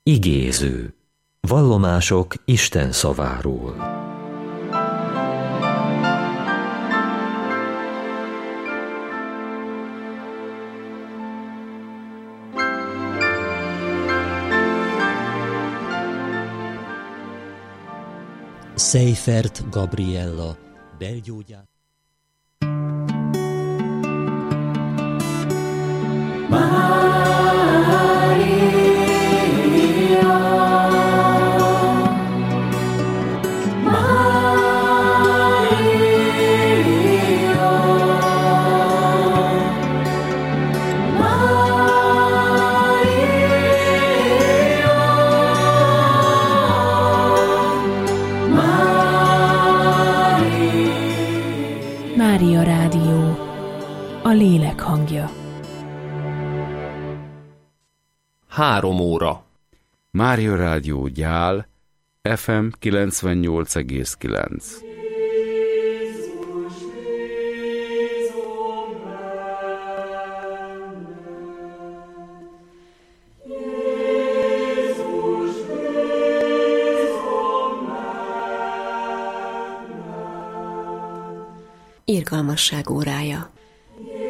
Igéző. Vallomások Isten szaváról. Seifert Gabriella, belgyógyász. Mária Rádió, a lélek hangja. 3 óra. Mária Rádió Gyál, FM 98,9. Irgalmasság órája.